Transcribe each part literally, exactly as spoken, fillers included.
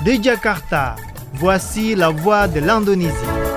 De Jakarta, voici la voix de l'Indonésie.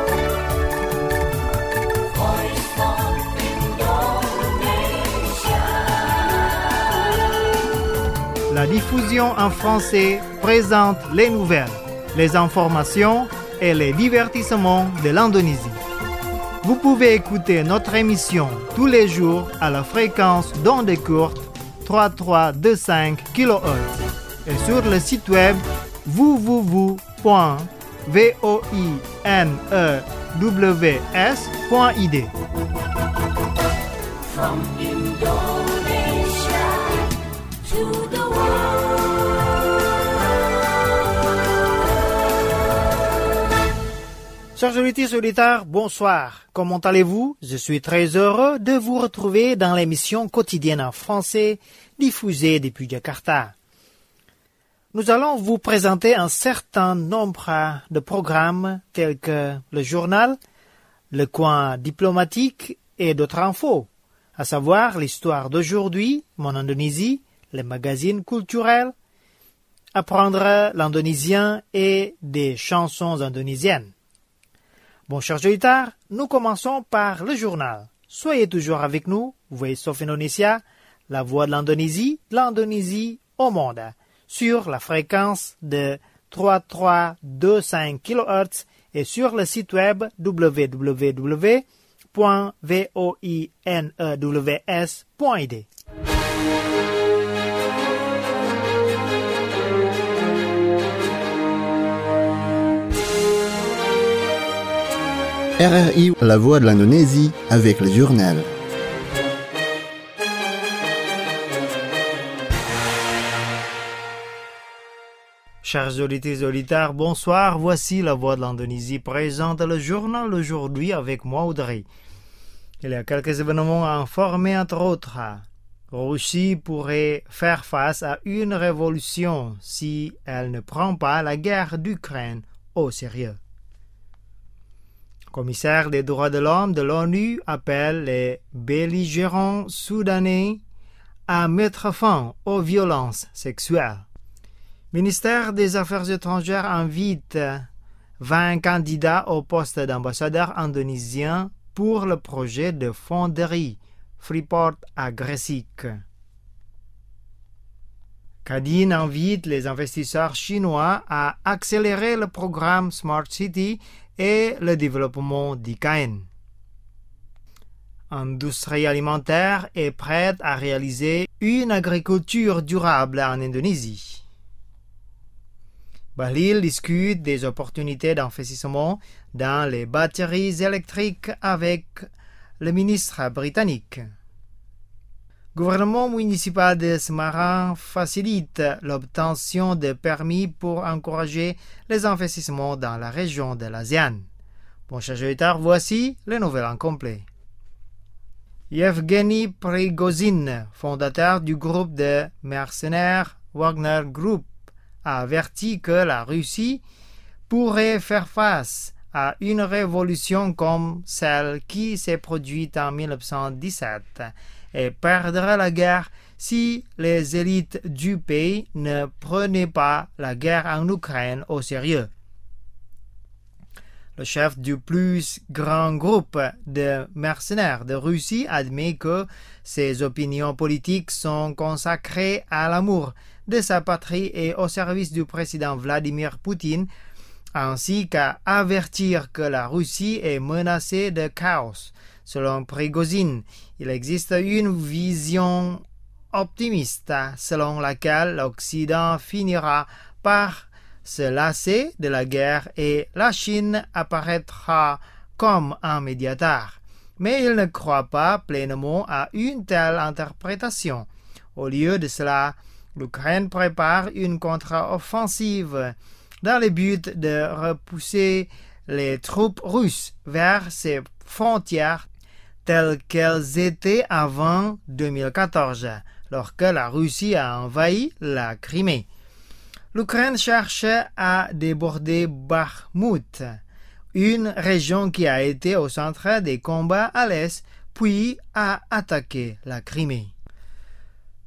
La diffusion en français présente les nouvelles, les informations et les divertissements de l'Indonésie. Vous pouvez écouter notre émission tous les jours à la fréquence d'ondes courtes trente-trois virgule vingt-cinq kilohertz et sur le site web w w w point voinews point i d. From Indonesia to the Chers auditeurs et auditeurs, bonsoir. Comment allez-vous? Je suis très heureux de vous retrouver dans l'émission quotidienne en français diffusée depuis Jakarta. Nous allons vous présenter un certain nombre de programmes tels que le journal, le coin diplomatique et d'autres infos, à savoir l'histoire d'aujourd'hui, mon Indonésie, les magazines culturels, apprendre l'indonésien et des chansons indonésiennes. Bon, chers auditeurs, nous commençons par le journal. Soyez toujours avec nous, Voice of Indonesia, la voix de l'Indonésie, l'Indonésie au monde, sur la fréquence de trente-trois virgule vingt-cinq kilohertz et sur le site web w w w point voinews point i d. R R I, la voix de l'Indonésie, avec le journal. Chers auditeurs et auditeurs, bonsoir. Voici la voix de l'Indonésie présente le journal d'aujourd'hui avec moi, Audrey. Il y a quelques événements à informer, entre autres. Russie pourrait faire face à une révolution si elle ne prend pas la guerre d'Ukraine au sérieux. Le commissaire des droits de l'homme de l'ONU appelle les belligérants soudanais à mettre fin aux violences sexuelles. Le ministère des Affaires étrangères invite vingt candidats au poste d'ambassadeur indonésien pour le projet de fonderie Freeport à Gresik. Kadin invite les investisseurs chinois à accélérer le programme Smart City et le développement d'I K N. L'industrie alimentaire est prête à réaliser une agriculture durable en Indonésie. Bahlil discute des opportunités d'investissement dans les batteries électriques avec le ministre britannique. Le gouvernement municipal de Semarang facilite l'obtention de permis pour encourager les investissements dans la région de l'ASEAN. Bon, chers auditeurs, voici les nouvelles en complet. Yevgeny Prigozhin, fondateur du groupe de mercenaires Wagner Group, a averti que la Russie pourrait faire face à une révolution comme celle qui s'est produite en mille neuf cent dix-sept et perdra la guerre si les élites du pays ne prenaient pas la guerre en Ukraine au sérieux. Le chef du plus grand groupe de mercenaires de Russie admet que ses opinions politiques sont consacrées à l'amour de sa patrie et au service du président Vladimir Poutine, ainsi qu'à avertir que la Russie est menacée de chaos. Selon Prigozhin, il existe une vision optimiste selon laquelle l'Occident finira par se lasser de la guerre et la Chine apparaîtra comme un médiateur. Mais il ne croit pas pleinement à une telle interprétation. Au lieu de cela, l'Ukraine prépare une contre-offensive dans le but de repousser les troupes russes vers ses frontières telles qu'elles étaient avant deux mille quatorze, lorsque la Russie a envahi la Crimée. L'Ukraine cherche à déborder Bakhmout, une région qui a été au centre des combats à l'est, puis a attaqué la Crimée.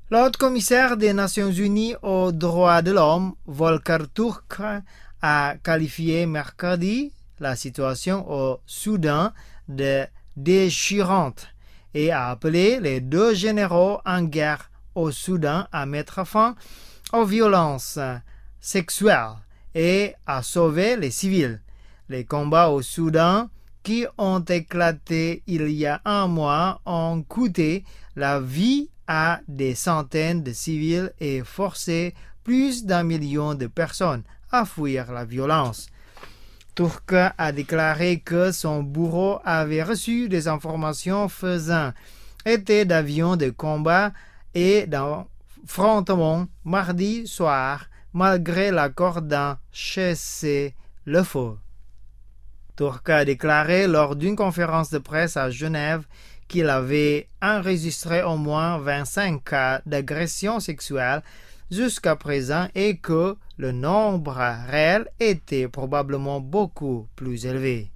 L'haut-commissaire des Nations Unies aux droits de l'homme, Volker Turk, a qualifié mercredi la situation au Soudan de déchirante et a appelé les deux généraux en guerre au Soudan à mettre fin aux violences sexuelles et à sauver les civils. Les combats au Soudan qui ont éclaté il y a un mois ont coûté la vie à des centaines de civils et forcé plus d'un million de personnes à fuir la violence. Turk a déclaré que son bureau avait reçu des informations faisant état d'avions de combat et d'affrontements mardi soir malgré l'accord d'un cessez-le-feu. Turk a déclaré lors d'une conférence de presse à Genève qu'il avait enregistré au moins vingt-cinq cas d'agression sexuelle jusqu'à présent et que le nombre réel était probablement beaucoup plus élevé.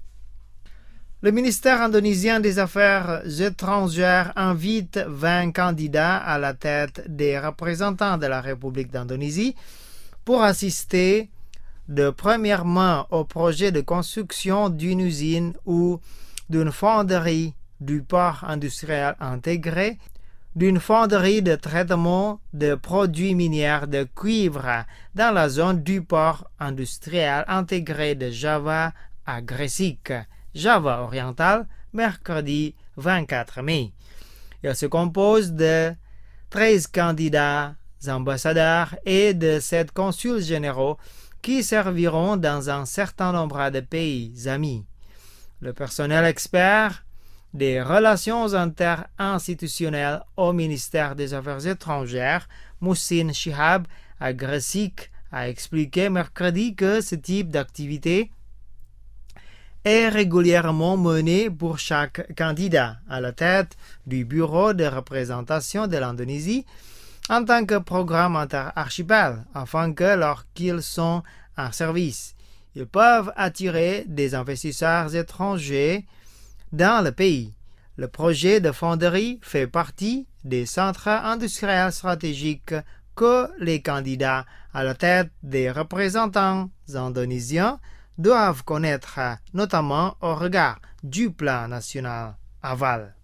Le ministère indonésien des Affaires étrangères invite vingt candidats à la tête des représentants de la République d'Indonésie pour assister de première main au projet de construction d'une usine ou d'une fonderie du port industriel intégré, d'une fonderie de traitement de produits miniers de cuivre dans la zone du port industriel intégré de Java à Gresik, Java oriental, mercredi vingt-quatre mai. Il se compose de treize candidats ambassadeurs et de sept consuls généraux qui serviront dans un certain nombre de pays amis. Le personnel expert des relations interinstitutionnelles au ministère des Affaires étrangères, Muhsin Shihab, à Gresik, a expliqué mercredi que ce type d'activité est régulièrement mené pour chaque candidat à la tête du bureau de représentation de l'Indonésie en tant que programme interarchipel, afin que lorsqu'ils sont en service, ils peuvent attirer des investisseurs étrangers dans le pays. Le projet de fonderie fait partie des centres industriels stratégiques que les candidats à la tête des représentants indonésiens doivent connaître, notamment au regard du plan national aval.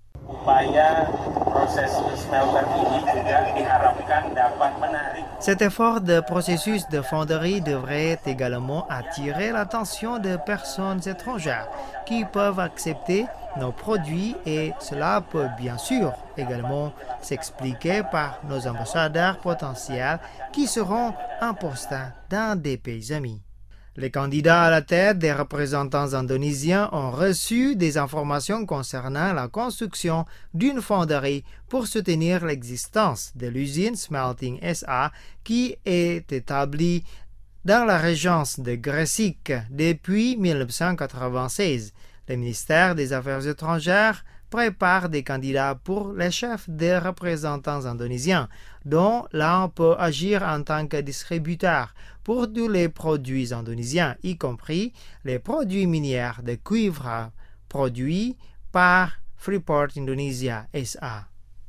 Cet effort de processus de fonderie devrait également attirer l'attention de personnes étrangères qui peuvent accepter nos produits et cela peut bien sûr également s'expliquer par nos ambassadeurs potentiels qui seront en poste dans des pays amis. Les candidats à la tête des représentants indonésiens ont reçu des informations concernant la construction d'une fonderie pour soutenir l'existence de l'usine Smelting S A qui est établie dans la région de Gresik depuis mille neuf cent quatre-vingt-seize. Le ministère des Affaires étrangères prépare des candidats pour les chefs des représentants indonésiens, dont l'un peut agir en tant que distributeur pour tous les produits indonésiens, y compris les produits miniers de cuivre produits par Freeport Indonesia S A.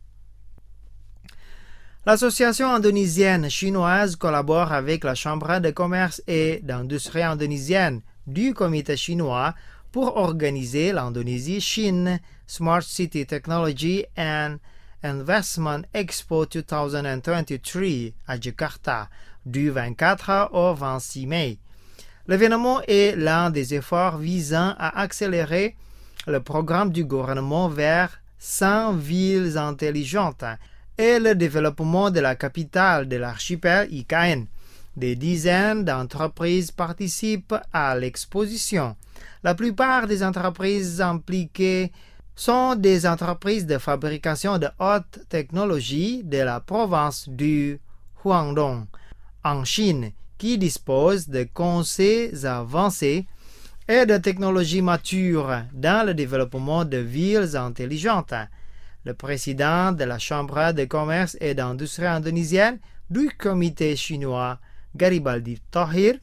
L'association indonésienne chinoise collabore avec la Chambre de commerce et d'industrie indonésienne du Comité chinois pour organiser l'Indonésie-Chine Smart City Technology and Investment Expo deux mille vingt-trois à Jakarta du vingt-quatre au vingt-six mai. L'événement est l'un des efforts visant à accélérer le programme du gouvernement vers cent villes intelligentes et le développement de la capitale de l'archipel I K N. Des dizaines d'entreprises participent à l'exposition. La plupart des entreprises impliquées sont des entreprises de fabrication de haute technologie de la province du Guangdong, en Chine, qui disposent de conseils avancés et de technologies matures dans le développement de villes intelligentes. Le président de la Chambre de commerce et d'industrie indonésienne du Comité chinois, Garibaldi Thohir,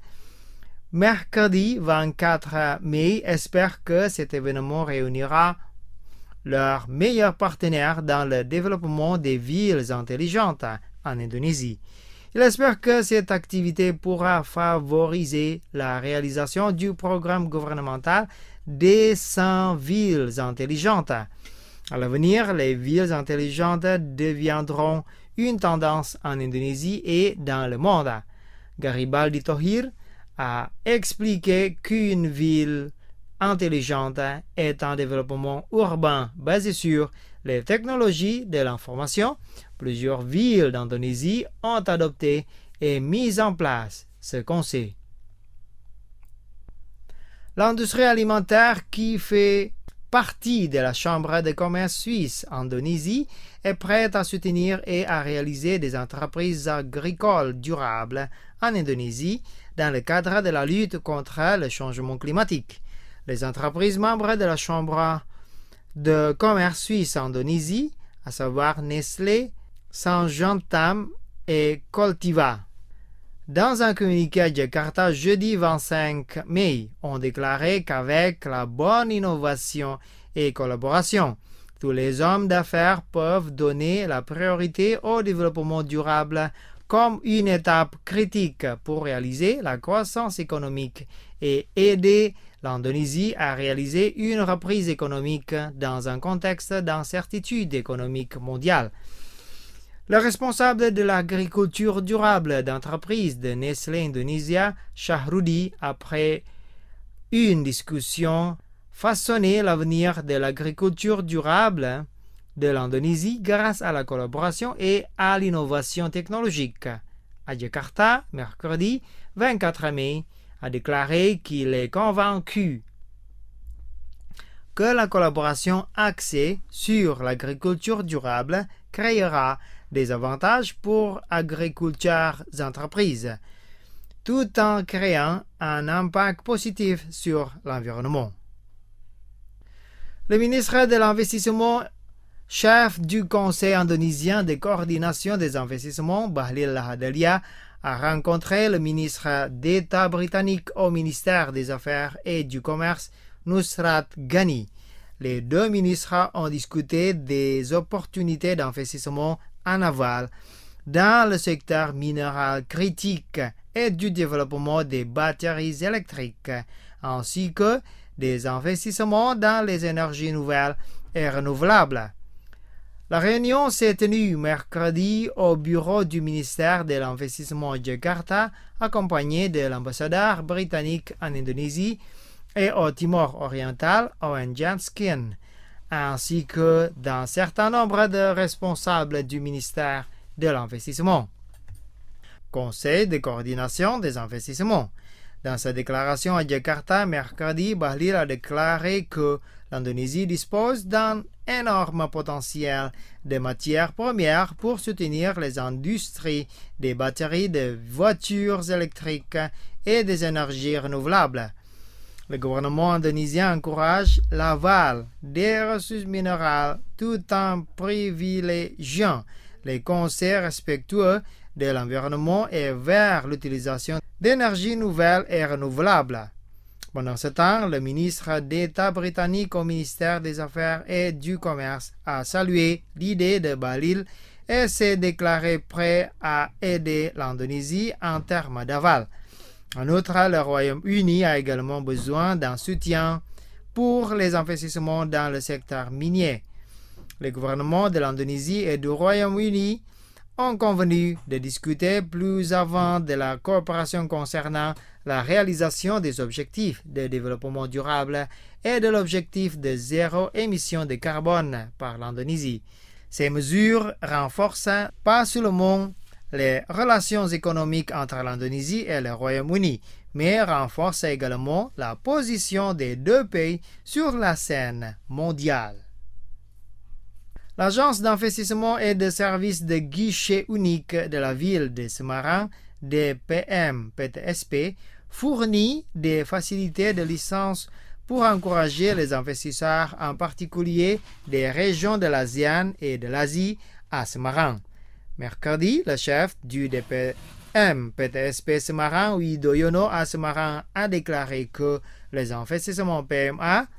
mercredi vingt-quatre mai, espère que cet événement réunira leur meilleur partenaire dans le développement des villes intelligentes en Indonésie. Il espère que cette activité pourra favoriser la réalisation du programme gouvernemental des cent villes intelligentes. À l'avenir, les villes intelligentes deviendront une tendance en Indonésie et dans le monde. Garibaldi Thohir a expliqué qu'une ville intelligente est un développement urbain basé sur les technologies de l'information. Plusieurs villes d'Indonésie ont adopté et mis en place ce concept. L'industrie alimentaire qui fait partie de la Chambre de commerce suisse en Indonésie est prête à soutenir et à réaliser des entreprises agricoles durables en Indonésie dans le cadre de la lutte contre le changement climatique. Les entreprises membres de la Chambre de commerce suisse en Indonésie, à savoir Nestlé, Sanjantam et Coltiva, dans un communiqué à Jakarta jeudi vingt-cinq mai, ont déclaré qu'avec la bonne innovation et collaboration, tous les hommes d'affaires peuvent donner la priorité au développement durable comme une étape critique pour réaliser la croissance économique et aider l'Indonésie a réalisé une reprise économique dans un contexte d'incertitude économique mondiale. Le responsable de l'agriculture durable d'entreprise de Nestlé Indonesia, Shahrudi, après une discussion, façonné l'avenir de l'agriculture durable de l'Indonésie grâce à la collaboration et à l'innovation technologique. À Jakarta, mercredi vingt-quatre mai, a déclaré qu'il est convaincu que la collaboration axée sur l'agriculture durable créera des avantages pour agriculteurs entreprises, tout en créant un impact positif sur l'environnement. Le ministre de l'Investissement, chef du Conseil indonésien de coordination des investissements, Bahlil Lahadalia, a rencontré le ministre d'État britannique au ministère des Affaires et du Commerce, Nusrat Ghani. Les deux ministres ont discuté des opportunités d'investissement en aval dans le secteur minéral critique et du développement des batteries électriques, ainsi que des investissements dans les énergies nouvelles et renouvelables. La réunion s'est tenue mercredi au bureau du ministère de l'Investissement à Jakarta, accompagné de l'ambassadeur britannique en Indonésie et au Timor oriental, Owen Janskin, ainsi que d'un certain nombre de responsables du ministère de l'Investissement. Conseil de coordination des investissements. Dans sa déclaration à Jakarta mercredi, Bahlil a déclaré que l'Indonésie dispose d'un énorme potentiel de matières premières pour soutenir les industries des batteries de voitures électriques et des énergies renouvelables. Le gouvernement indonésien encourage l'aval des ressources minérales tout en privilégiant les conseils respectueux de l'environnement et vers l'utilisation d'énergies nouvelles et renouvelables. Pendant ce temps, le ministre d'État britannique au ministère des Affaires et du Commerce a salué l'idée de Bahlil et s'est déclaré prêt à aider l'Indonésie en termes d'aval. En outre, le Royaume-Uni a également besoin d'un soutien pour les investissements dans le secteur minier. Les gouvernements de l'Indonésie et du Royaume-Uni ont convenu de discuter plus avant de la coopération concernant la réalisation des objectifs de développement durable et de l'objectif de zéro émission de carbone par l'Indonésie. Ces mesures renforcent pas seulement les relations économiques entre l'Indonésie et le Royaume-Uni, mais renforcent également la position des deux pays sur la scène mondiale. L'Agence d'investissement et de services de guichet unique de la ville de Semarang, D P M P T S P, fournit des facilités de licence pour encourager les investisseurs, en particulier des régions de l'ASEAN et de l'Asie, à Semarang. Mercredi, le chef du D P M P T S P Semarang, Widoyono à Semarang, a déclaré que les investissements P M A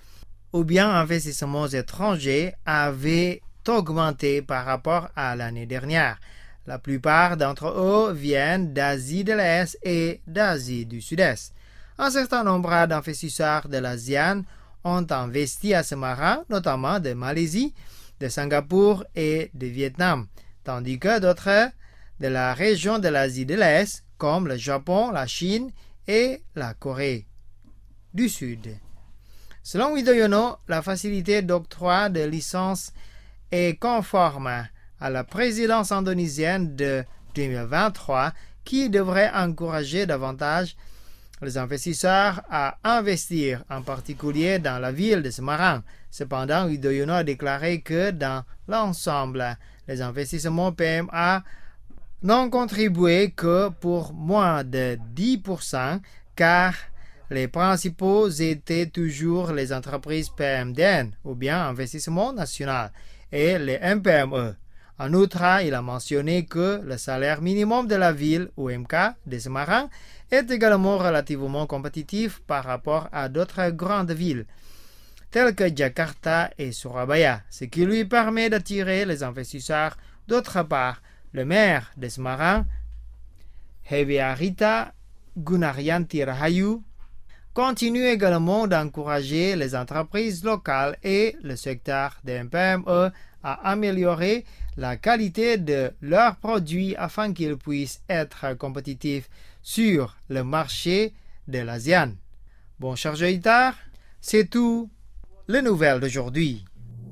ou bien investissements étrangers avaient augmenté par rapport à l'année dernière. La plupart d'entre eux viennent d'Asie de l'Est et d'Asie du Sud-Est. Un certain nombre d'investisseurs de l'ASEAN ont investi à Semarang, notamment de Malaisie, de Singapour et de Vietnam, tandis que d'autres de la région de l'Asie de l'Est, comme le Japon, la Chine et la Corée du Sud. Selon Widoyono, la facilité d'octroi de licences est conforme à la présidence indonésienne de deux mille vingt-trois qui devrait encourager davantage les investisseurs à investir, en particulier dans la ville de Semarang. Cependant, Widoyono a déclaré que dans l'ensemble, les investissements P M A n'ont contribué que pour moins de dix pour cent car les principaux étaient toujours les entreprises P M D N ou bien Investissement National et les M P M E. En outre, il a mentionné que le salaire minimum de la ville, ou M K, de Semarang est également relativement compétitif par rapport à d'autres grandes villes, telles que Jakarta et Surabaya, ce qui lui permet d'attirer les investisseurs. D'autre part, le maire de Semarang, Heviarita Gunaryanti Rahayu, continue également d'encourager les entreprises locales et le secteur des M P M E à améliorer la qualité de leurs produits afin qu'ils puissent être compétitifs sur le marché de l'ASEAN. Bon, chers auditeurs, c'est tout les nouvelles d'aujourd'hui.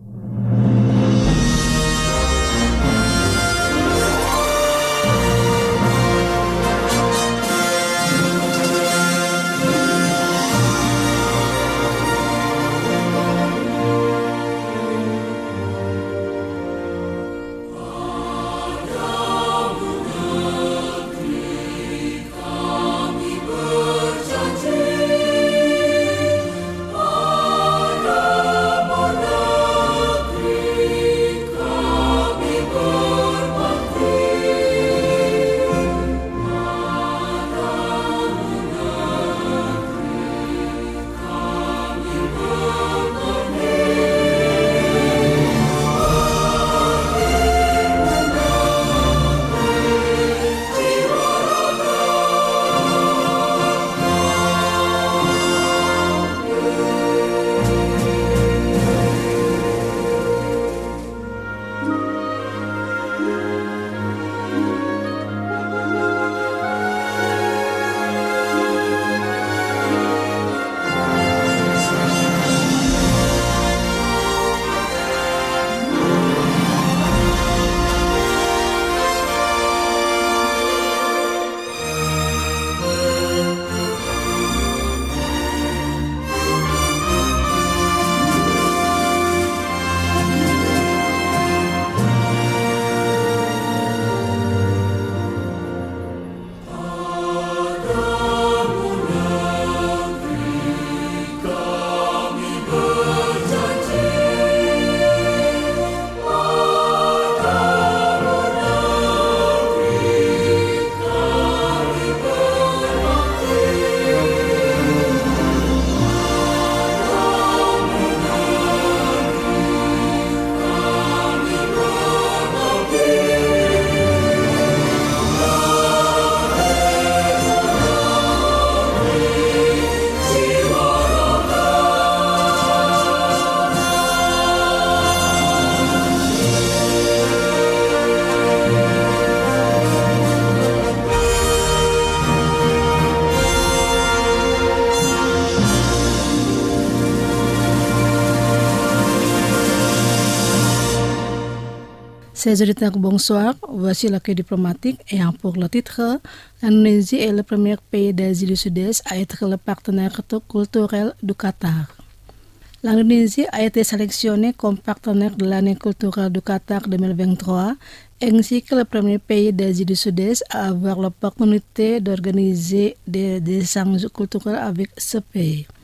Chers auditeurs, bonsoir. Voici l'accueil diplomatique ayant pour le titre l'Indonésie est le premier pays d'Asie du Sud-Est à être le partenaire culturel du Qatar. L'Indonésie a été sélectionnée comme partenaire de l'année culturelle du Qatar deux mille vingt-trois, ainsi que le premier pays d'Asie du Sud-Est à avoir l'opportunité d'organiser des, des échanges culturels avec ce pays.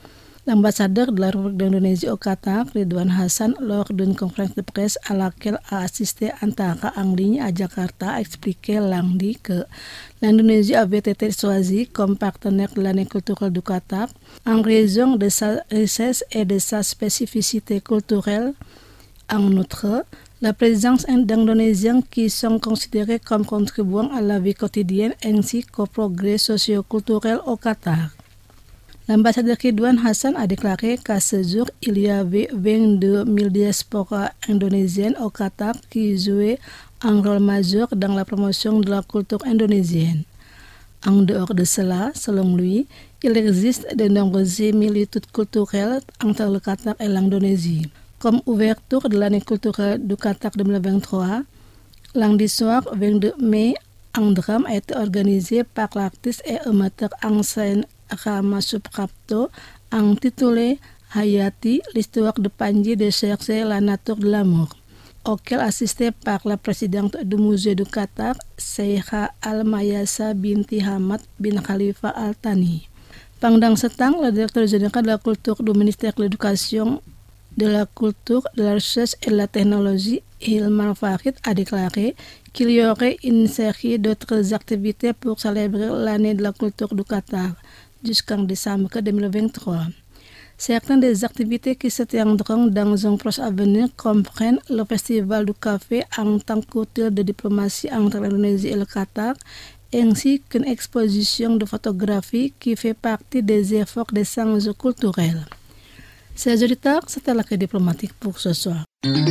L'ambassadeur de la République d'Indonésie au Qatar, Ridwan Hassan, lors d'une conférence de presse à laquelle a assisté Antara en ligne à Jakarta, a expliqué lundi que l'Indonésie avait été choisie comme partenaire de l'année culturelle du Qatar en raison de sa richesse et de sa spécificité culturelle. En outre, la présence d'Indonésiens qui sont considérés comme contribuant à la vie quotidienne ainsi qu'au progrès socio-culturel au Qatar. L'ambassadeur Ridwan Hassan a déclaré qu'à ce jour, il y avait vingt-deux mille diasporas indonésiennes au Qatar qui jouaient un rôle majeur dans la promotion de la culture indonésienne. En dehors de cela, selon lui, il existe de nombreuses similitudes culturelles entre le Qatar et l'Indonésie. Comme ouverture de l'année culturelle du Qatar deux mille vingt-trois, lundi soir vingt-deux mai, un drame a été organisé par l'artiste et amateur en scène Rama Suprapto, intitulé Hayati, l'histoire de Panji de chercher la nature de l'amour, auquel assisté par la présidente du musée du Qatar, Sheikha Al-Mayasa binti Hamad bin Khalifa Al-Thani. Pendant ce temps, le directeur général de la culture du ministère de l'Éducation, de la culture, de la recherche et de la technologie, Hilmar Farid, a déclaré qu'il y aurait une série d'autres activités pour célébrer l'année de la culture du Qatar jusqu'en décembre deux mille vingt-trois. Certaines des activités qui se tiendront dans un proche avenir comprennent le Festival du Café en tant qu'outil de diplomatie entre l'Indonésie et le Qatar, ainsi qu'une exposition de photographie qui fait partie des efforts d'échange culturel. Chers auditeurs, c'était l'accueil diplomatique pour ce soir.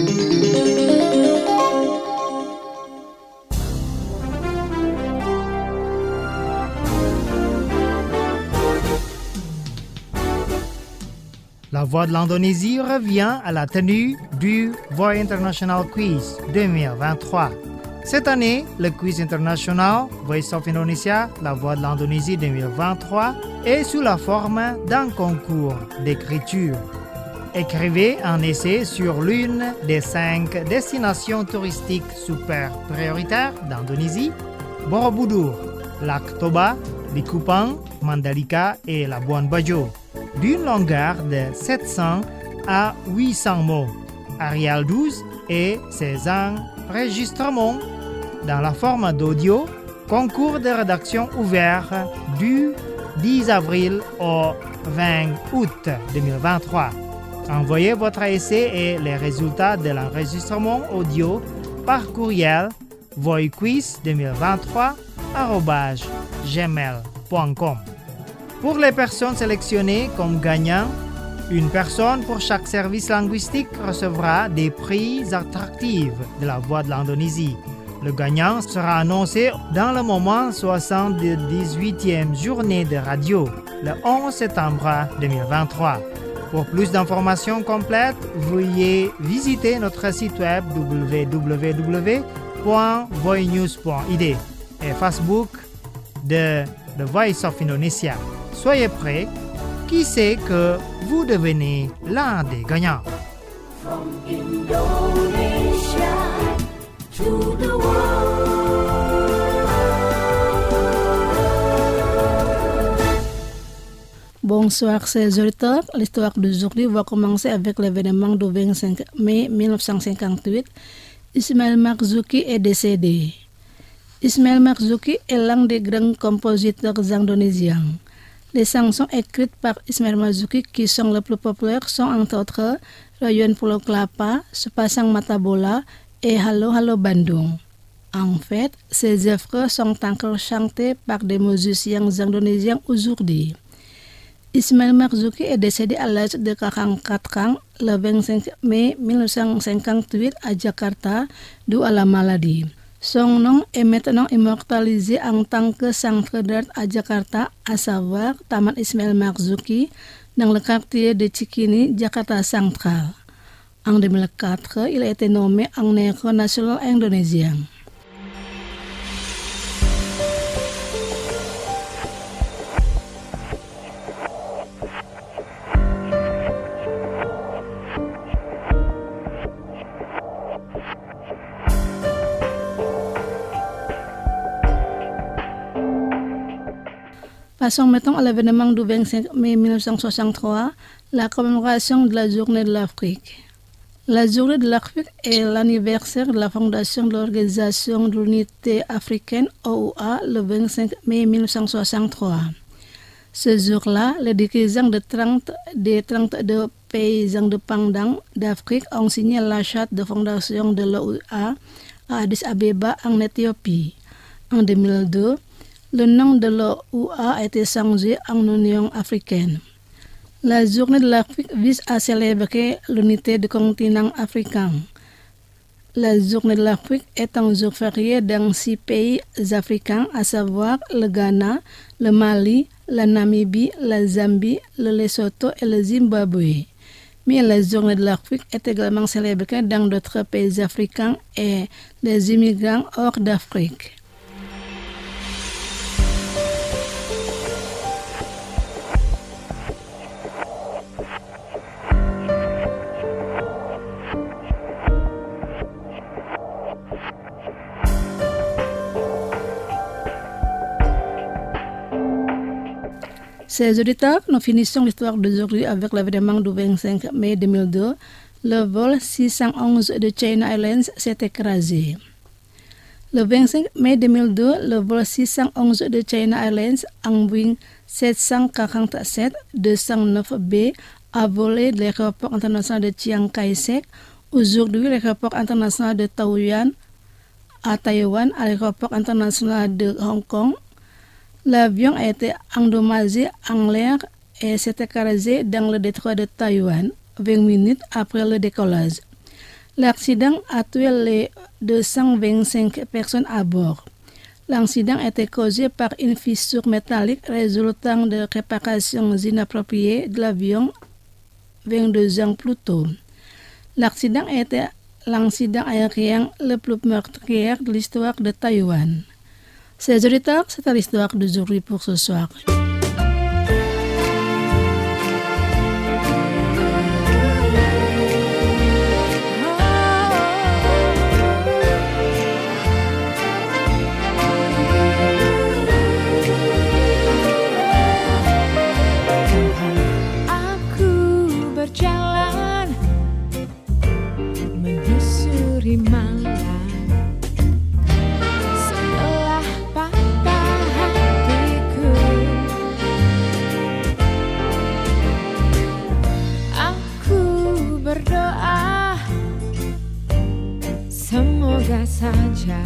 La Voix de l'Indonésie revient à la tenue du Voix International Quiz deux mille vingt-trois. Cette année, le quiz international Voice of Indonesia, la Voix de l'Indonésie deux mille vingt-trois, est sous la forme d'un concours d'écriture. Écrivez un essai sur l'une des cinq destinations touristiques super prioritaires d'Indonésie, Borobudur, Lac Toba, Likupang, Mandalika et Labuan Bajo, d'une longueur de sept cents à huit cents mots. Arial douze et ses enregistrements dans la forme d'audio, concours de rédaction ouvert du dix avril au vingt août deux mille vingt-trois. Envoyez votre essai et les résultats de l'enregistrement audio par courriel voiquiz deux mille vingt-trois arobase gmail point com. Pour les personnes sélectionnées comme gagnants, une personne pour chaque service linguistique recevra des prix attractifs de la Voix de l'Indonésie. Le gagnant sera annoncé dans le moment soixante-dix-huitième journée de radio, le onze septembre deux mille vingt-trois. Pour plus d'informations complètes, veuillez visiter notre site web w w w point voinews point i d et Facebook de The Voice of Indonesia. Soyez prêts, qui sait que vous devenez l'un des gagnants. From Indonesia to the world. Bonsoir chers auditeurs, l'histoire d'aujourd'hui va commencer avec l'événement du vingt-cinq mai mille neuf cent cinquante-huit. Ismail Marzuki est décédé. Ismail Marzuki est l'un des grands compositeurs indonésiens. Les chansons écrites par Ismail Marzuki qui sont les plus populaires sont entre autres Rayuan Pulau Kelapa, Sepasang Mata Bola et Halo Halo Bandung. En fait, ces œuvres sont encore chantées par des musiciens indonésiens aujourd'hui. Ismail Marzuki est décédé à l'âge de quarante-quatre ans le vingt-cinq mai mille neuf cent cinquante-huit à Jakarta, dû à la maladie. Son nom est maintenant immortalisé en tant que centre d'art à Jakarta, à savoir Taman Ismail Marzuki, dans le quartier de Cikini, Jakarta Central. En deux mille quatre, il a été nommé en héros national indonésien. Passons maintenant à l'événement du vingt-cinq mai mille neuf cent soixante-trois. la commémoration de la journée de l'Afrique. La journée de l'Afrique est l'anniversaire de la fondation de l'Organisation de l'Unité africaine O U A le vingt-cinq mai mille neuf cent soixante-trois. Ce jour-là, les dirigeants de trente des trente-deux pays indépendants d'Afrique ont signé la charte de fondation de l'O U A à Addis Abeba en Éthiopie. En deux mille deux, le nom de l'O U A a été changé en Union africaine. La journée de l'Afrique vise à célébrer l'unité du continent africain. La journée de l'Afrique est un jour férié dans six pays africains, à savoir le Ghana, le Mali, la Namibie, la Zambie, le Lesotho et le Zimbabwe. Mais la journée de l'Afrique est également célébrée dans d'autres pays africains et les immigrants hors d'Afrique. Chers auditeurs, nous finissons l'histoire d'aujourd'hui avec l'événement du vingt-cinq mai deux mille deux. Le vol six cent onze de China Airlines s'est écrasé. Le vingt-cinq mai deux mille deux, le vol six cent onze de China Airlines en Boeing sept cent quarante-sept deux cent neuf B a volé de l'aéroport international de Chiang Kai-shek, aujourd'hui l'aéroport international de Taoyuan, à Taïwan, à l'aéroport international de Hong Kong. L'avion a été endommagé en l'air et s'est écrasé dans le détroit de Taïwan vingt minutes après le décollage. L'accident a tué les deux cent vingt-cinq personnes à bord. L'incident a été causé par une fissure métallique résultant de réparations inappropriées de l'avion vingt-deux ans plus tôt. L'accident a été l'incident aérien le plus meurtrier de l'histoire de Taïwan. Chers auditeurs, c'était l'histoire d'aujourd'hui pour ce soir. Aku berjalan menyusuri malam. Berdoa semoga saja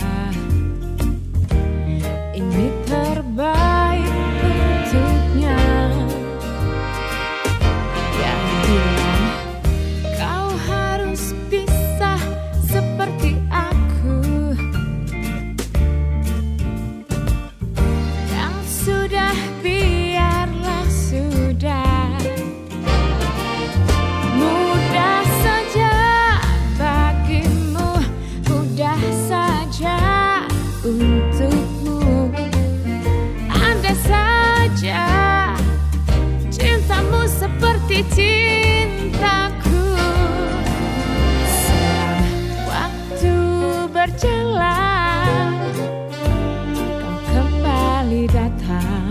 ini terbaik untuknya. Yang bilang kau harus pisah seperti aku. Yang sudah biarlah sudah. Untukmu, andai saja cintamu seperti cintaku. Selama waktu berjalan, kau kembali datang,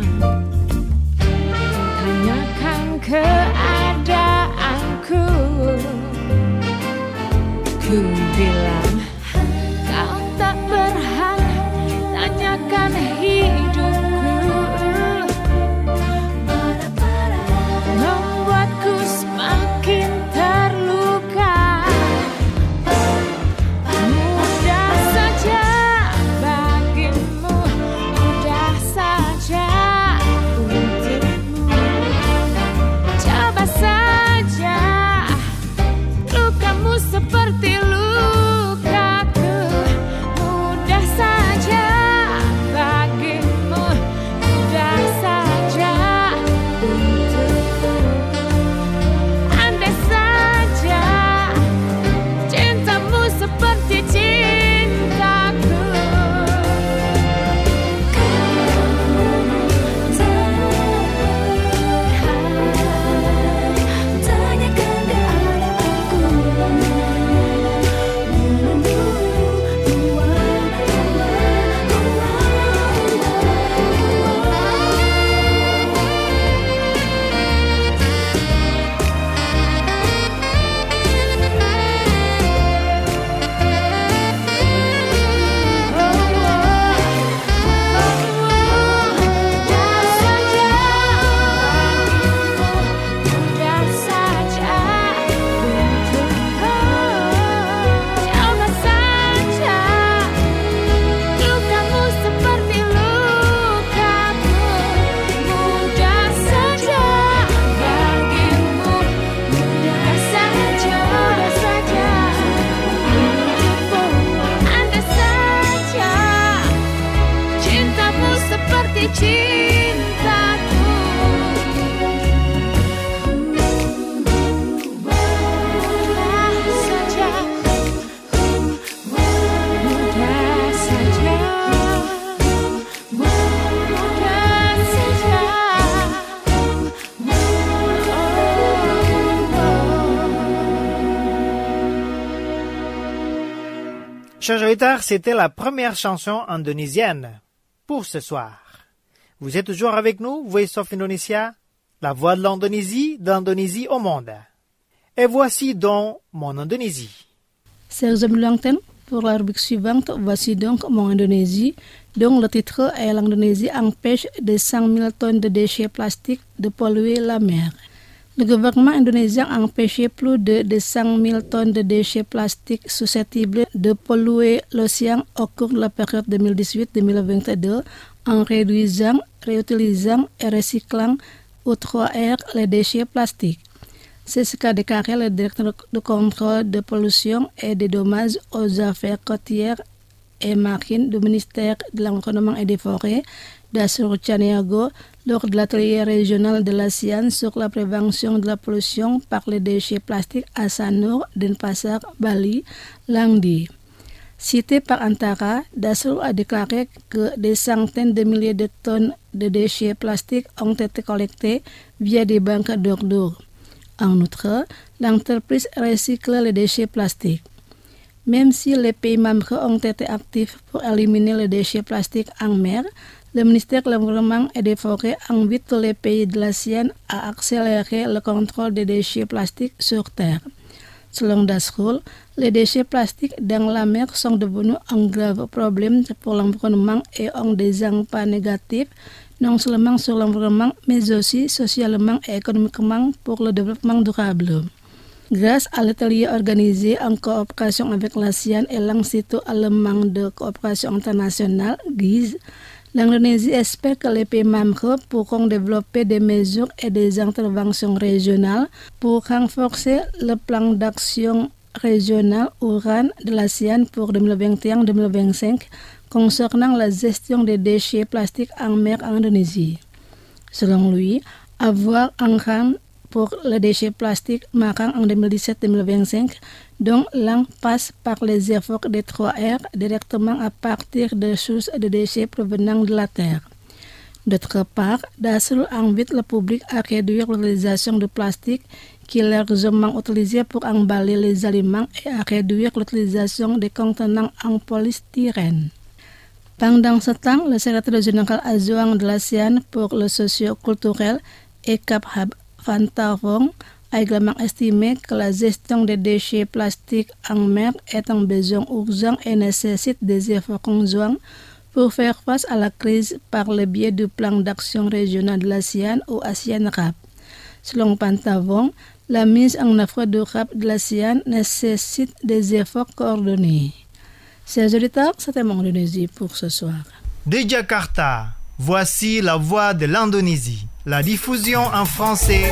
tanyakan keadaanku. Ku bilang kau tak berhak tanyakan hidupku, membuatku semakin terluka. Mudah saja bagimu, mudah saja untukmu. Coba saja lukamu seperti lukaku. Mudah saja bagimu, mudah saja untukku. Andai saja cintamu seperti cintaku. Tanyakan keadaanku. Chers auditeurs, c'était la première chanson indonésienne pour ce soir. Vous êtes toujours avec nous, Voice of Indonesia, la voix de l'Indonésie, d'Indonésie au monde. Et voici donc mon Indonésie. Chers amis l'antenne, pour la rubrique suivante, voici donc mon Indonésie, dont le titre est l'Indonésie empêche de cent mille tonnes de déchets plastiques de polluer la mer. Le gouvernement indonésien a empêché plus de deux cent mille tonnes de déchets plastiques susceptibles de polluer l'océan au cours de la période deux mille dix-huit deux mille vingt-deux en réduisant, réutilisant et recyclant au trois R les déchets plastiques. C'est ce qu'a déclaré le directeur de contrôle de pollution et des dommages aux affaires côtières et marines du ministère de l'Environnement et des Forêts, Dasrul Caniago, lors de l'atelier régional de l'ASEAN sur la prévention de la pollution par les déchets plastiques à Sanur, Denpasar, Bali, lundi. Cité par Antara, Dasrul a déclaré que des centaines de milliers de tonnes de déchets plastiques ont été collectés via des banques d'ordures. En outre, l'entreprise recycle les déchets plastiques. Même si les pays membres ont été actifs pour éliminer les déchets plastiques en mer, le ministère de l'Environnement et des Forêts invite tous les pays de l'ASEAN à accélérer le contrôle des déchets plastiques sur terre. Selon Dasrul, les déchets plastiques dans la mer sont devenus un grave problème pour l'environnement et ont des impacts négatifs non seulement sur l'environnement, mais aussi socialement et économiquement pour le développement durable. Grâce à l'atelier organisé en coopération avec l'ASEAN et l'Institut allemand de coopération internationale, G I Z, l'Indonésie espère que les pays membres pourront développer des mesures et des interventions régionales pour renforcer le plan d'action régional U R A N de l'ASEAN pour deux mille vingt et un deux mille vingt-cinq concernant la gestion des déchets plastiques en mer en Indonésie. Selon lui, avoir un R A N pour les déchets plastiques marins en deux mille dix-sept deux mille vingt-cinq, dont l'un passe par les efforts des trois R directement à partir de sources de déchets provenant de la terre. D'autre part, Dasrul invite le public à réduire l'utilisation de plastique qui est largement utilisé pour emballer les aliments et à réduire l'utilisation des contenants en polystyrène. Pendant ce temps, le secrétaire général adjoint de l'ASEAN pour le socio-culturel et Caphab Van Tavong a également estimé que la gestion des déchets plastiques en mer est un besoin urgent et nécessite des efforts conjoints pour faire face à la crise par le biais du plan d'action régional de l'ASEAN ou ASEAN R A P. Selon Van Tavong, la mise en œuvre du R A P de l'ASEAN nécessite des efforts coordonnés. Chers auditeurs, c'était mon Indonésie pour ce soir. De Jakarta, voici la voix de l'Indonésie. La diffusion en français.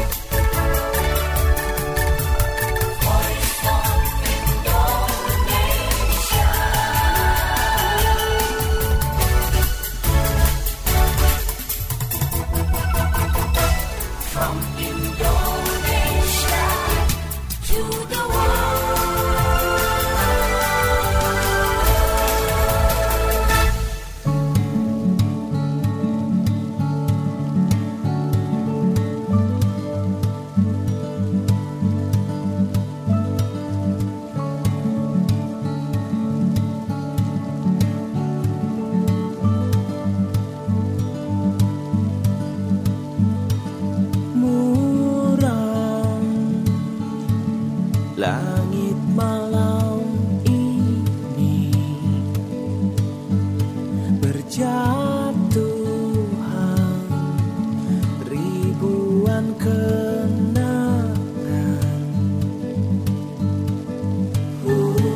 From Indonesia to the langit malam ini berjatuhan ribuan kenangan. Uh,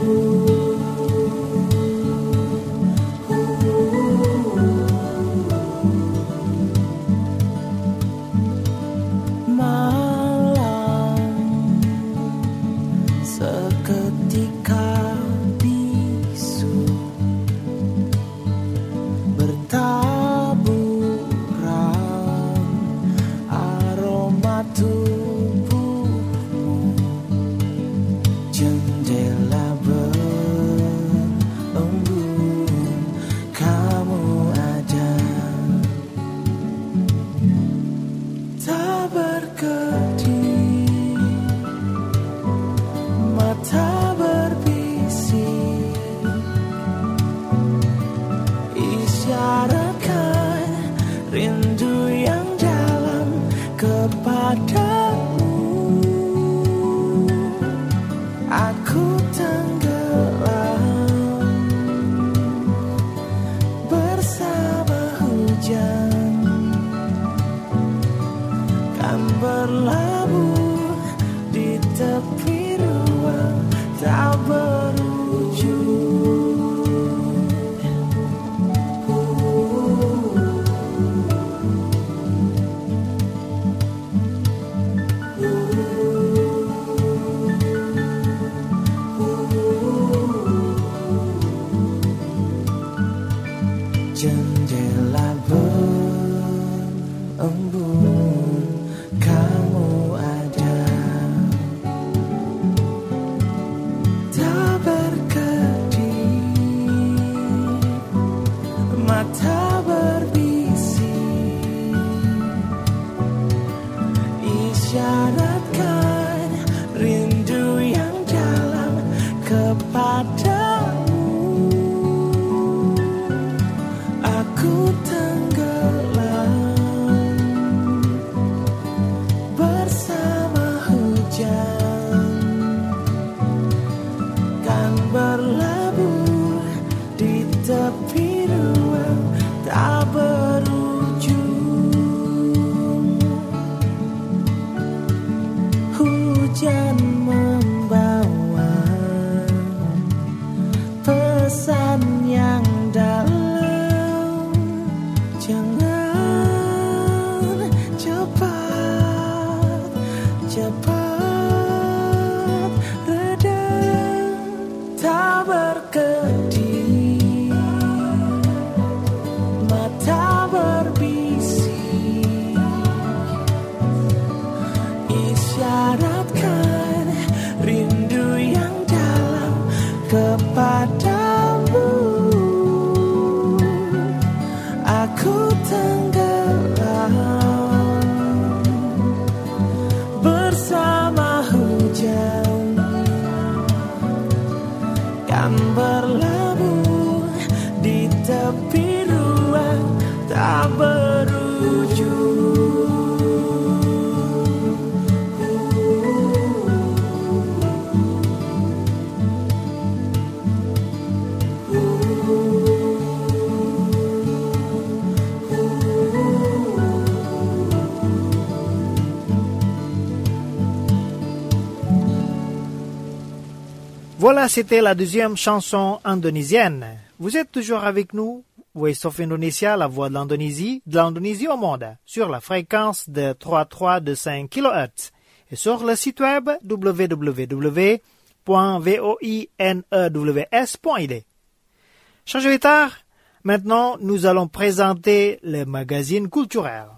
uh, malam seketika bisu bertaburan aroma tubuhmu, jendela berembun kamu ada, tak berkedip, mata berbisik, Aku tenggelam bersama hujan, kan berlabuh di tepi ruang tak berujung. Jendela berembun, kamu ada, tak berkedip, mata berbisik, isyaratkan rindu yang dalam kepadamu. Aku tenggelam bersama hujan, kan berlabuh di tepi ruang tak berujung. Hujan membawa pesan yang dalam. Jangan cepat, cepat reda, tak berkedip, mata berbisik, isyaratkan rindu yang dalam kepadamu. Aku tenggelam bersama hujan, kan berlabuh di tepi ruang tak berujung. Voilà, c'était la deuxième chanson indonésienne. Vous êtes toujours avec nous, Voice of Indonesia, la voix de l'Indonésie, de l'Indonésie au monde, sur la fréquence de trois virgule trois deux cinq kilohertz et sur le site web w w w point voinews point i d. Chers auditeurs, maintenant nous allons présenter le magazine culturel.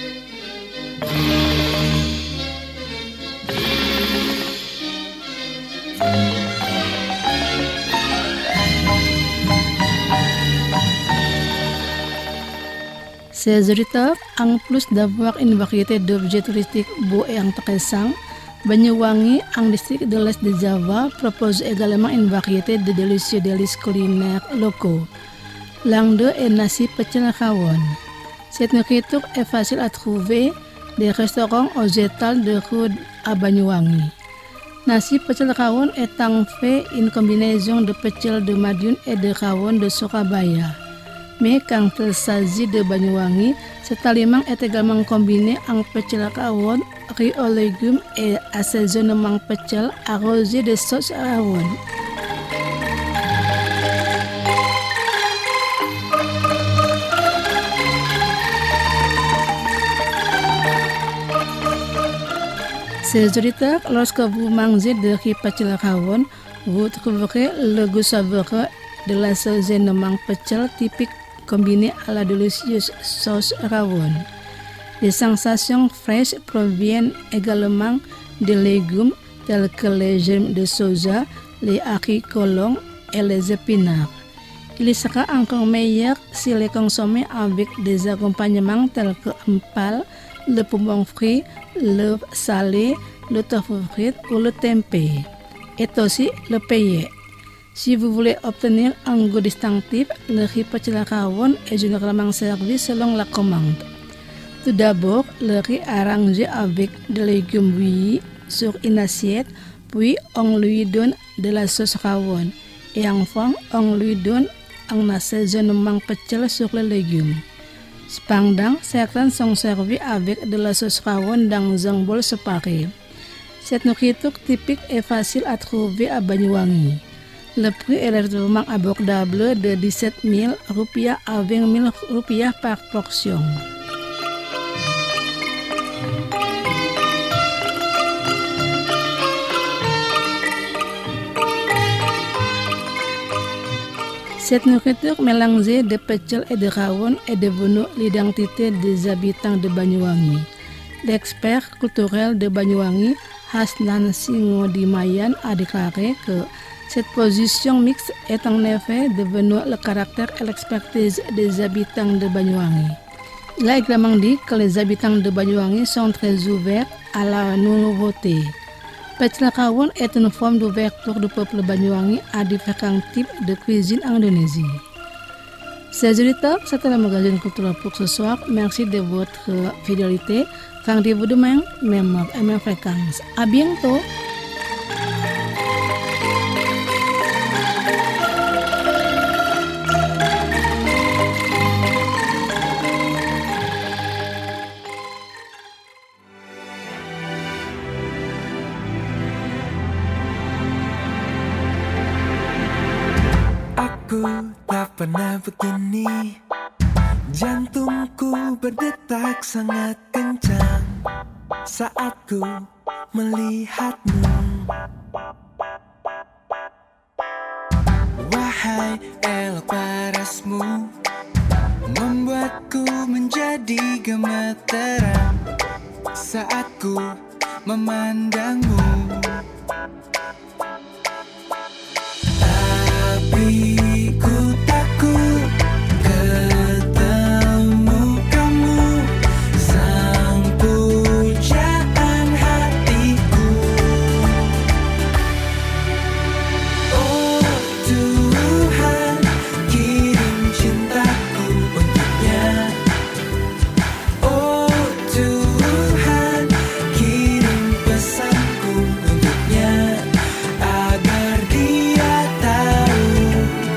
Ces auditeurs, en plus d'avoir une variété d'objets touristiques beaux et intéressants, Banyuwangi, en district de l'Est de Java, propose également une variété de délicieux délices culinaires locaux. L'un d'eux est nasi pecel rawon. Cette nourriture est facile à trouver des restaurants aux étals de rue à Banyuwangi. Nasi pecel rawon est en fait une combinaison de pecel de Madiun et de rawon de Surabaya. Mais quand il s'agit de Banyuwangi, cet aliment est également combiné en pecel rawon, riz aux légumes et assaisonnement pecel arrosé de sauce rawon. Ces auditeurs, lorsque vous mangez de riz pecel rawon, vous trouverez le goût savoureux de l'assaisonnement pecel typique combiné à la délicieuse sauce rawon. Les sensations fraîches proviennent également des légumes tels que les germes de soja, les haricots longs et les épinards. Il sera encore meilleur s'il est consommé avec des accompagnements tels que empal, le pompon frit, l'œuf salé, le tofu frit ou le tempeh, et aussi le payé. Si vous voulez obtenir un goût distinctif, le riz pecel rawon est généralement servi selon la commande. Tout d'abord, le riz arrangé avec des légumes bouillis sur une assiette, puis on lui donne de la sauce rawon et enfin on lui donne un assaisonnement pecel sur les légumes. Cependant, certains sont servis avec de la sauce rawon dans un bol séparé. Cette nourriture typique est facile à trouver à Banyuwangi. Le prix est relativement abordable de dix-sept mille rupiah à vingt mille rupiah par portion. Cette nourriture mélangée de pecel et de rawon est devenue l'identité des habitants de Banyuwangi. L'expert culturel de Banyuwangi, Hasnan Singodimayan, a déclaré que cette position mixte est en effet devenue le caractère et l'expertise des habitants de Banyuwangi. Il a également dit que les habitants de Banyuwangi sont très ouverts à la nouveauté. Pecel rawon est une forme d'ouverture du peuple Banyuwangi à différents types de cuisine en Indonésie. Chers auditeurs, c'était le magazine culturel pour ce soir. Merci de votre fidélité. Rendez-vous demain, même heure et même fréquence. À bientôt. Aku tak pernah begini, jantungku berdetak sangat kencang saat ku melihatmu. Wahai elok parasmu, membuatku menjadi gemeteran saat ku memandangmu. Tapi ku takut ketemu kamu, sang pujaan hatiku. Oh Tuhan, kirim cintaku untuknya. Oh Tuhan, kirim pesanku untuknya, agar dia tahu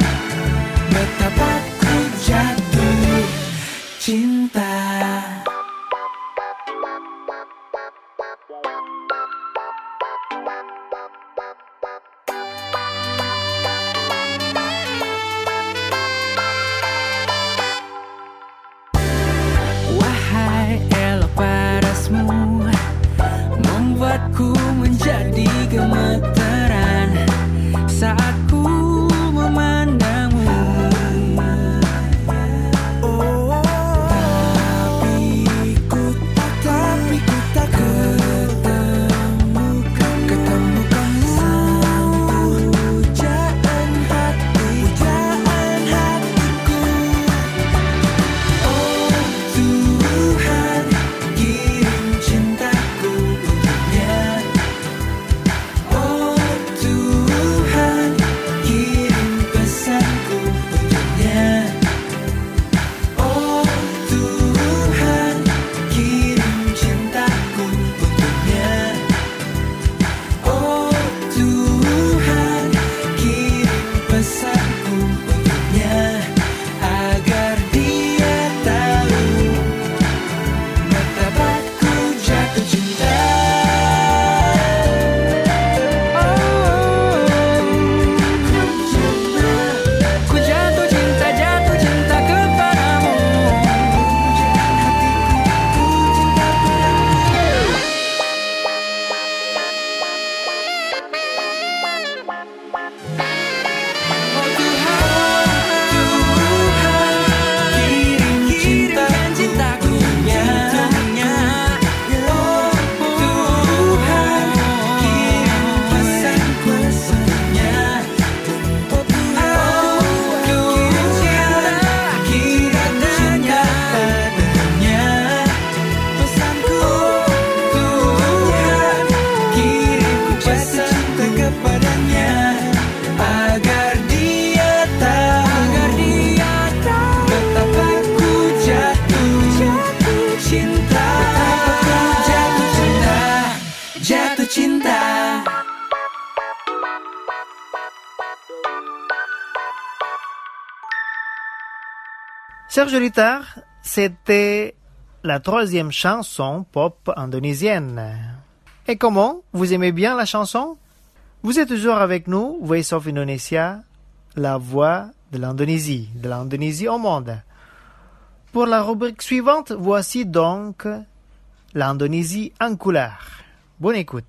Chers auditeurs, c'était la troisième chanson pop indonésienne. Et comment? Vous aimez bien la chanson? Vous êtes toujours avec nous, Voice of Indonesia, la voix de l'Indonésie, de l'Indonésie au monde. Pour la rubrique suivante, voici donc l'Indonésie en couleur. Bonne écoute.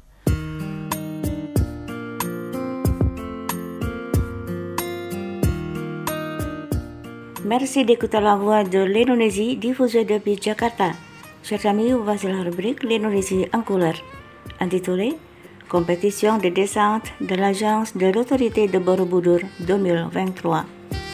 Merci d'écouter la voix de l'Indonésie diffusée depuis Jakarta. Chers amis, voici la rubrique l'Indonésie en couleur, intitulée Compétition de descente de l'agence de l'autorité de Borobudur deux mille vingt-trois.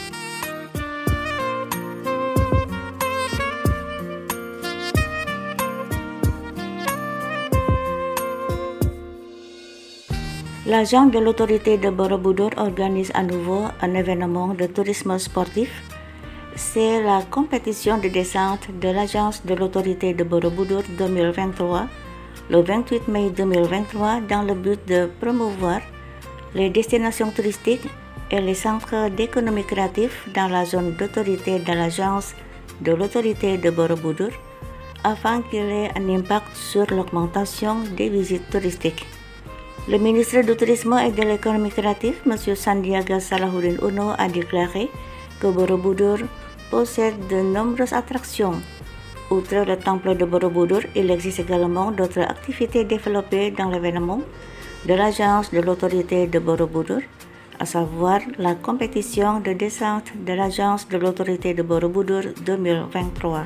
L'agence de l'autorité de Borobudur organise à nouveau un événement de tourisme sportif. C'est la compétition de descente de l'agence de l'autorité de Borobudur deux mille vingt-trois, le vingt-huit mai deux mille vingt-trois, dans le but de promouvoir les destinations touristiques et les centres d'économie créative dans la zone d'autorité de l'agence de l'autorité de Borobudur, afin qu'il ait un impact sur l'augmentation des visites touristiques. Le ministre du Tourisme et de l'économie créative, M. Sandiaga Salahuddin Uno, a déclaré que Borobudur possède de nombreuses attractions. Outre le temple de Borobudur, il existe également d'autres activités développées dans l'événement de l'agence de l'autorité de Borobudur, à savoir la compétition de descente de l'agence de l'autorité de Borobudur deux mille vingt-trois.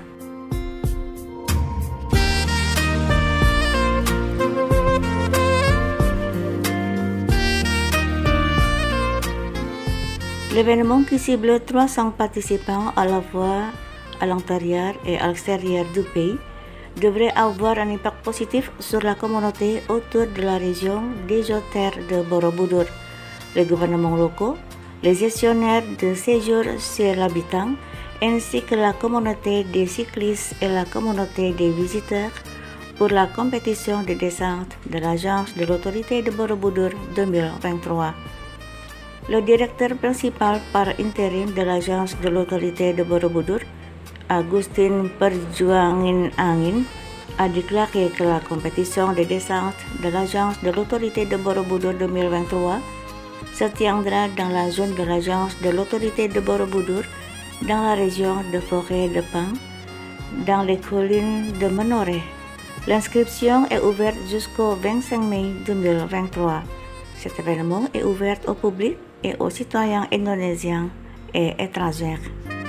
L'événement qui cible trois cents participants à la fois à l'intérieur et à l'extérieur du pays devrait avoir un impact positif sur la communauté autour de la région des hautes terres de Borobudur, les gouvernements locaux, les gestionnaires de séjour chez l'habitant, ainsi que la communauté des cyclistes et la communauté des visiteurs pour la compétition de descente de l'agence de l'autorité de Borobudur deux mille vingt-trois. Le directeur principal par intérim de l'agence de l'autorité de Borobudur, Agustin Perjuangin Angin, a déclaré que la compétition de descente de l'agence de l'autorité de Borobudur deux mille vingt-trois se tiendra dans la zone de l'agence de l'autorité de Borobudur, dans la région de Forêt de Pang, dans les collines de Menoreh. L'inscription est ouverte jusqu'au vingt-cinq mai deux mille vingt-trois. Cet événement est ouvert au public et aux citoyens indonésiens et étrangers.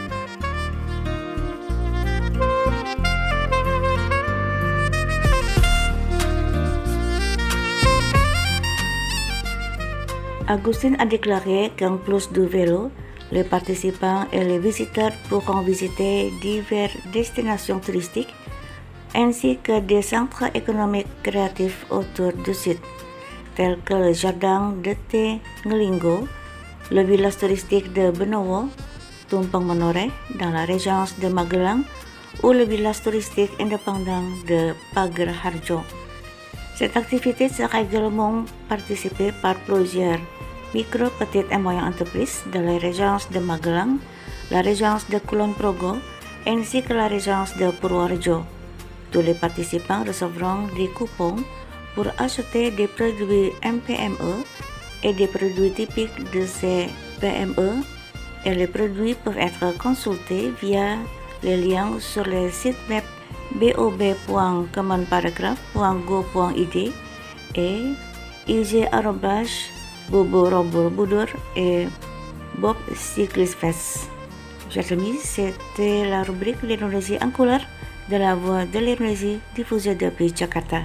Agustin a déclaré qu'en plus du vélo, les participants et les visiteurs pourront visiter diverses destinations touristiques ainsi que des centres économiques créatifs autour du site, tels que le jardin de thé Ngelinggo, le village touristique de Benowo, Tumpeng Menoreh dans la région de Magelang ou le village touristique indépendant de Pager Harjo. Cette activité sera également participée par plusieurs micro, petites et moyennes entreprises de la région de Magelang, la région de Kulon Progo ainsi que la région de Purworejo. Tous les participants recevront des coupons pour acheter des produits M P M E et des produits typiques de ces P M E, et les produits peuvent être consultés via les liens sur le site web bob point kemenparekraf point go point id et ig arobase boborobudur et Bob Cyclist Fest. Chers amis, c'était la rubrique l'Indonésie en couleur de la voix de l'Indonésie diffusée depuis Jakarta.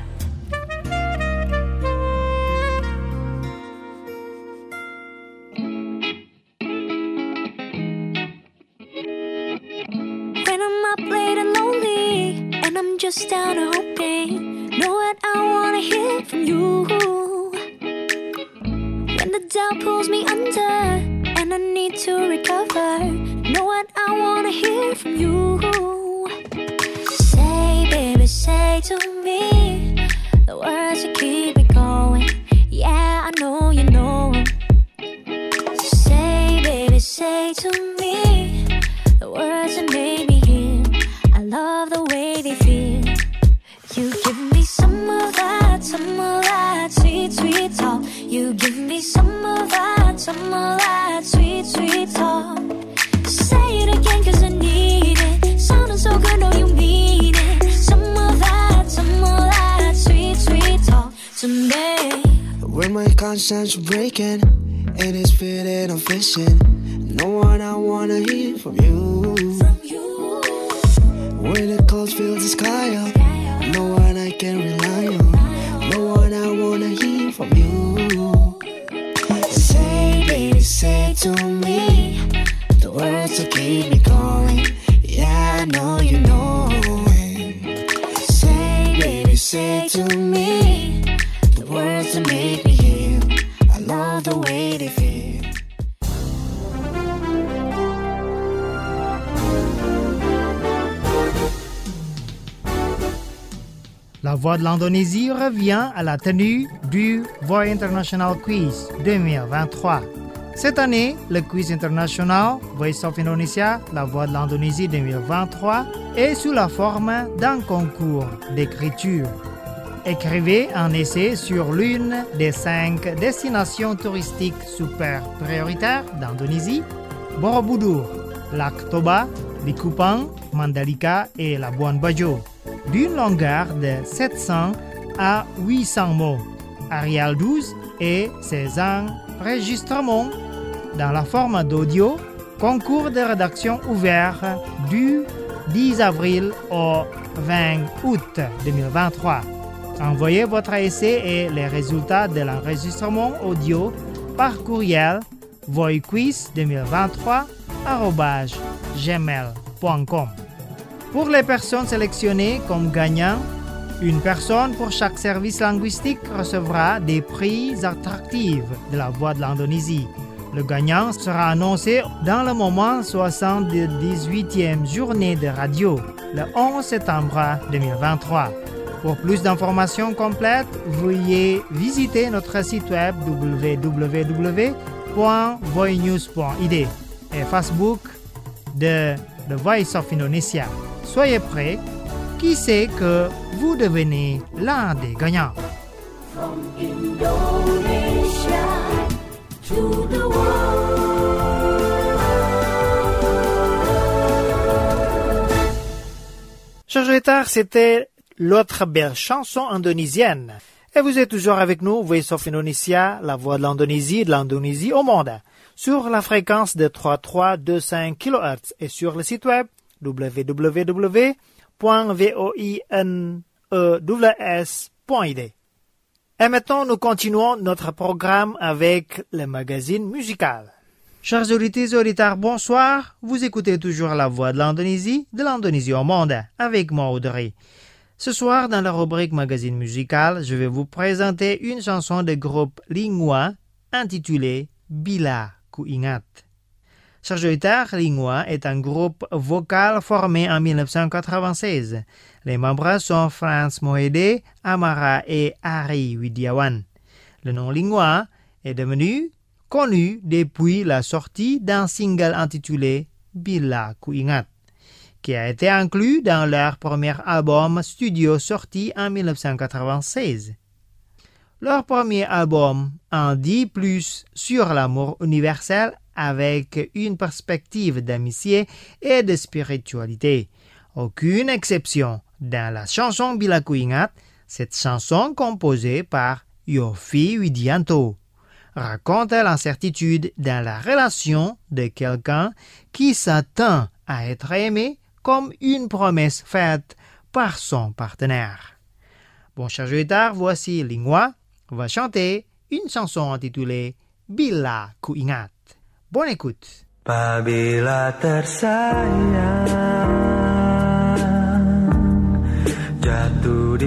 When I'm up late and lonely, and I'm just down and hoping, know what I wanna hear from you. When the doubt pulls me under, and I need to recover, know what I wanna hear from you. Say, baby, say to me the words that keep me going. Yeah, I know you know 'em. Say, baby, say to me the words that Summer vibe, summer light, sweet, sweet talk. Say it again cause I need it. Sounding so good, know you mean it. Summer vibe, summer light, sweet, sweet talk to me. When my conscience breaking and it's feeling I'm fishing, no one I wanna hear from you. From you. When the cold fills the sky up, no one I can rely on, no one I wanna hear from you. Say, baby, say to me the words that keep me going. Yeah, I know you know it. Say, baby, say to me the words that make me heal. I love the way they feel. La Voix de l'Indonésie revient à la tenue du Voix International Quiz deux mille vingt-trois. Cette année, le quiz international Voice of Indonesia, La Voix de l'Indonésie deux mille vingt-trois est sous la forme d'un concours d'écriture. Écrivez un essai sur l'une des cinq destinations touristiques super prioritaires d'Indonésie, Borobudur, Lac Toba, Likupang, Mandalika et Labuan Bajo, d'une longueur de sept cents à huit cents mots. Arial douze et ses enregistrements dans la forme d'audio, concours de rédaction ouvert du dix avril au vingt août deux mille vingt-trois. Envoyez votre essai et les résultats de l'enregistrement audio par courriel voiquiz deux mille vingt-trois arobase gmail point com. Pour les personnes sélectionnées comme gagnants, une personne pour chaque service linguistique recevra des prix attractifs de la Voix de l'Indonésie. Le gagnant sera annoncé dans le moment soixante-dix-huitième journée de radio, le onze septembre deux mille vingt-trois. Pour plus d'informations complètes, veuillez visiter notre site web w w w point voinews point i d et Facebook de The Voice of Indonesia. Soyez prêts, qui sait que vous devenez l'un des gagnants. From Indonesia to the world. Chers auditeurs, c'était l'autre belle chanson indonésienne. Et vous êtes toujours avec nous, Voice of Indonesia, la voix de l'Indonésie, de l'Indonésie au monde, sur la fréquence de trois mille trois cent vingt-cinq kilohertz et sur le site web w w w point voinews point i d. Et maintenant, nous continuons notre programme avec le magazine musical. Chers auditeurs et auditeurs, bonsoir. Vous écoutez toujours la voix de l'Indonésie, de l'Indonésie au monde, avec moi Audrey. Ce soir, dans la rubrique magazine musical, je vais vous présenter une chanson de groupe Lingua intitulée Bila Ku Ingat. Chers auditeurs, Lingua est un groupe vocal formé en dix-neuf cent quatre-vingt-seize. Les membres sont Frans Mohede, Amara et Ari Widiawan. Le nom Lingua est devenu connu depuis la sortie d'un single intitulé Bila Ku Ingat, qui a été inclus dans leur premier album studio sorti en dix-neuf cent quatre-vingt-seize. Leur premier album en dit plus sur l'amour universel avec une perspective d'amitié et de spiritualité. Aucune exception dans la chanson Bila Ku Ingat, cette chanson composée par Yovie Widianto raconte l'incertitude dans la relation de quelqu'un qui s'attend à être aimé comme une promesse faite par son partenaire. Bon, chers auditeurs, voici Lingua va chanter une chanson intitulée Bila Ku Ingat. Bonne écoute. Apabila tersayang jatuh di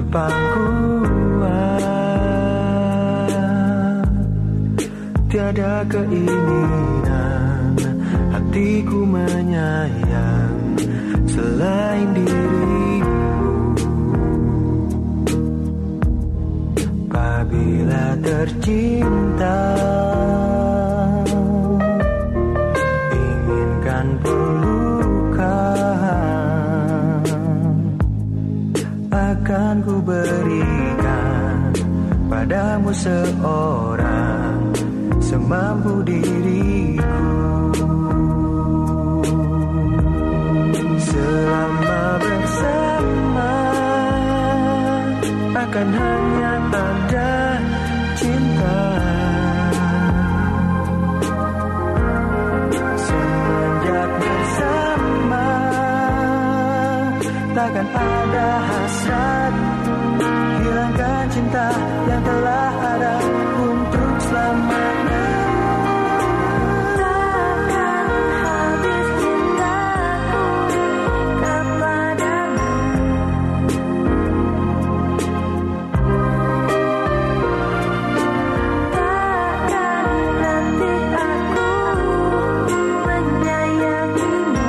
pangkuan, tiada keinginan hatiku menyayang selain dirimu. Apabila tercinta inginkan pelukan, akan ku berikan padamu seorang semampu diriku. Selama bersama akan hanya ada cinta. Semenjak bersama takkan ada hasrat, hilangkan cinta yang telah ada untuk selamanya. Takkan habis cintaku kepadamu. Takkan berhenti aku menyayangimu.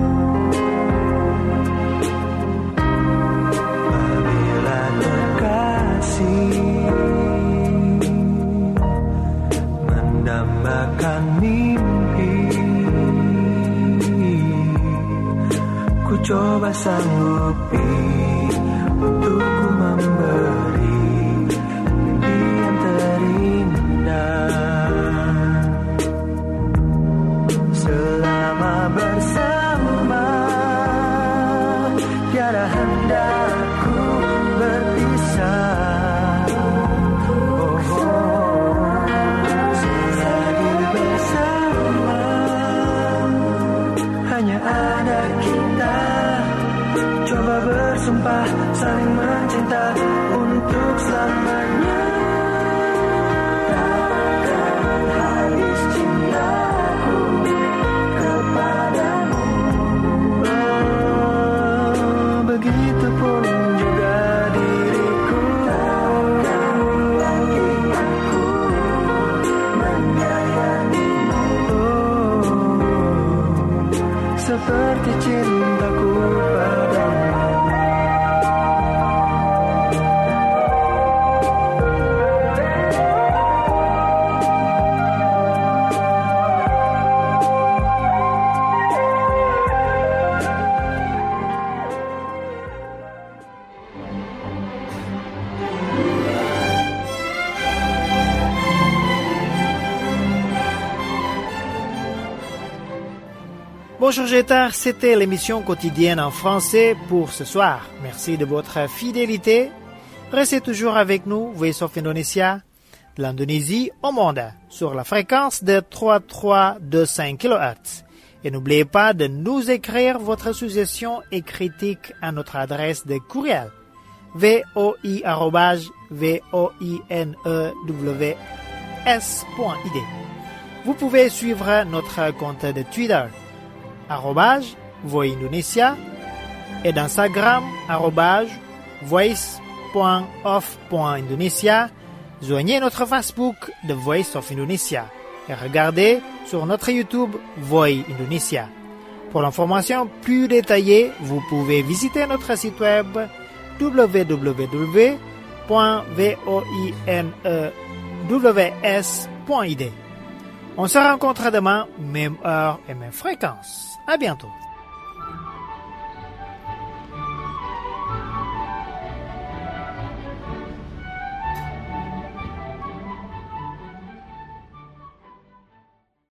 Apabila terkasih mendambakan mimpi, ku coba sanggupi untuk ku memberi mimpi yang terindah. Selama bersama tiada hendakku berpisah. Oh, oh. Selagi bersama hanya ada kita. Coba bersumpah saling mencinta untuk selamanya. Takkan habis cintaku kepadamu. Oh, begitupun juga diriku. Takkan lagi aku menyayangimu. Oh, seperti cintaku padamu. Bonjour Jetar, c'était l'émission quotidienne en français pour ce soir. Merci de votre fidélité. Restez toujours avec nous, Voice of Indonesia, de l'Indonésie au monde, sur la fréquence de trois mille trois cent vingt-cinq kilohertz. Et n'oubliez pas de nous écrire votre suggestion et critique à notre adresse de courriel voi arobase voinews point i d. Vous pouvez suivre notre compte de Twitter arrobase Voix Indonesia et d'Instagram arrobase voice point of point indonesia. Joignez notre Facebook The Voice of Indonesia et regardez sur notre YouTube Voix Indonesia. Pour l'information plus détaillée, vous pouvez visiter notre site web w w w point voinews point i d. On se rencontre demain, même heure et même fréquence. À bientôt.